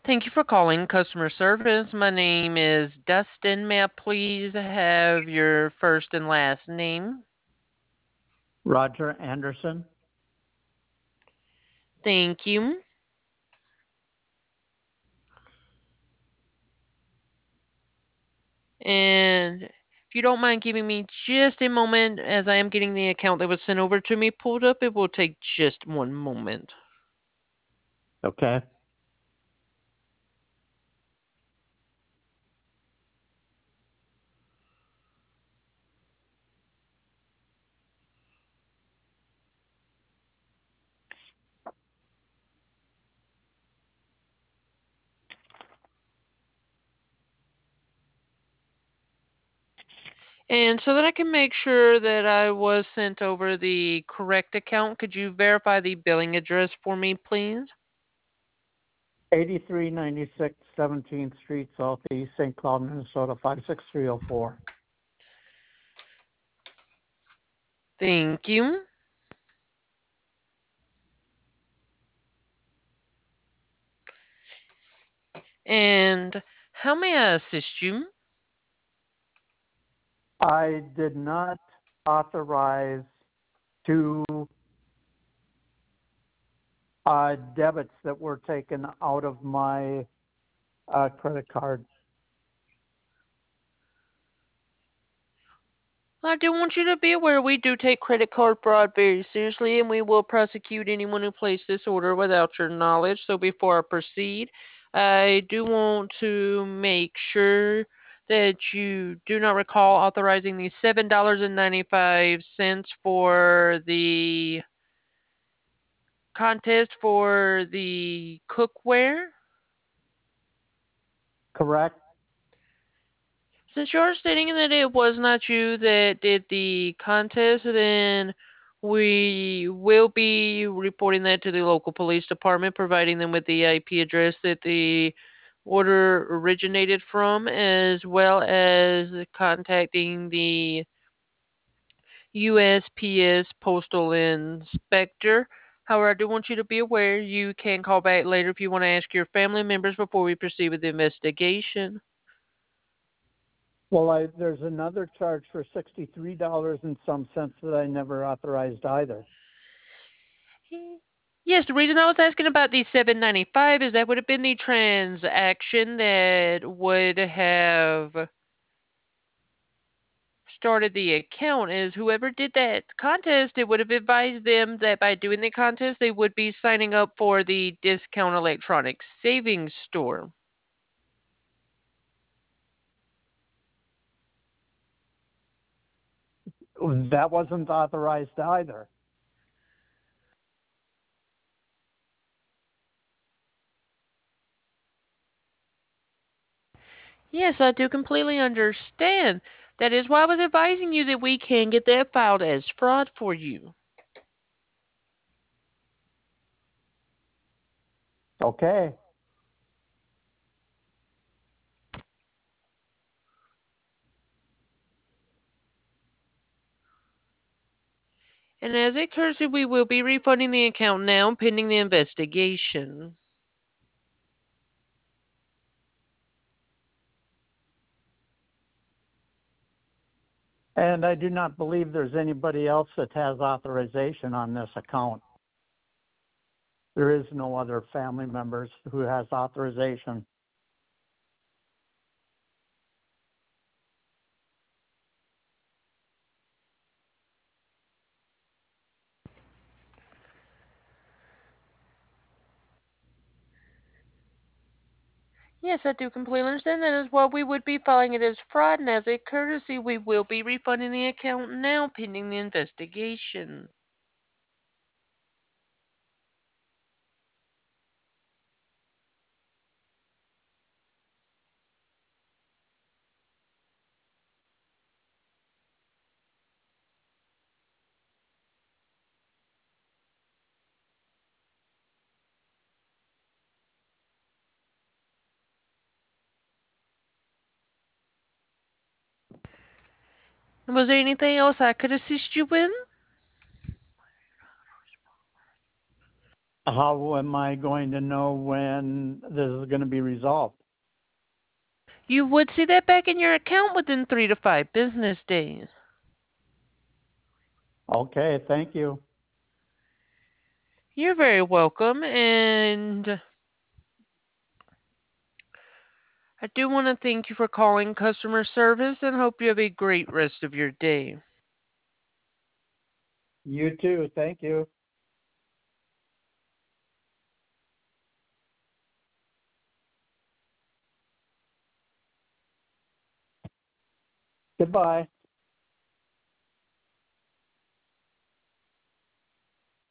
Thank you for calling customer service. My name is Dustin. May I please have your first and last name? Roger Anderson. Thank you. And if you don't mind giving me just a moment as I am getting the account that was sent over to me pulled up, it will take just one moment. Okay. And so that I can make sure that I was sent over the correct account, could you verify the billing address for me, please? 8396 17th Street, Southeast, St. Cloud, Minnesota, 56304. Thank you. And how may I assist you? I did not authorize two debits that were taken out of my credit card. I do want you to be aware we do take credit card fraud very seriously and we will prosecute anyone who placed this order without your knowledge. So before I proceed, I do want to make sure that you do not recall authorizing the $7.95 for the contest for the cookware. Correct? Since you're stating that it was not you that did the contest, then we will be reporting that to the local police department, providing them with the IP address that the order originated from, as well as contacting the USPS Postal Inspector. However, I do want you to be aware you can call back later if you want to ask your family members before we proceed with the investigation. Well, there's another charge for $63 and some cents that I never authorized either. Yes, the reason I was asking about the 795 is that would have been the transaction that would have started the account is whoever did that contest, it would have advised them that by doing the contest they would be signing up for the discount electronic savings store. That wasn't authorized either. Yes, I do completely understand. That is why I was advising you that we can get that filed as fraud for you. Okay. And as a courtesy, we will be refunding the account now pending the investigation. And I do not believe there's anybody else that has authorization on this account. There is no other family members who has authorization. Yes, I do completely understand. That is why we would be filing it as fraud, and as a courtesy, we will be refunding the account now pending the investigation. Was there anything else I could assist you with? How am I going to know when this is going to be resolved? You would see that back in your account within 3 to 5 business days. Okay, thank you. You're very welcome, and I do want to thank you for calling customer service and hope you have a great rest of your day. You too. Thank you. Goodbye.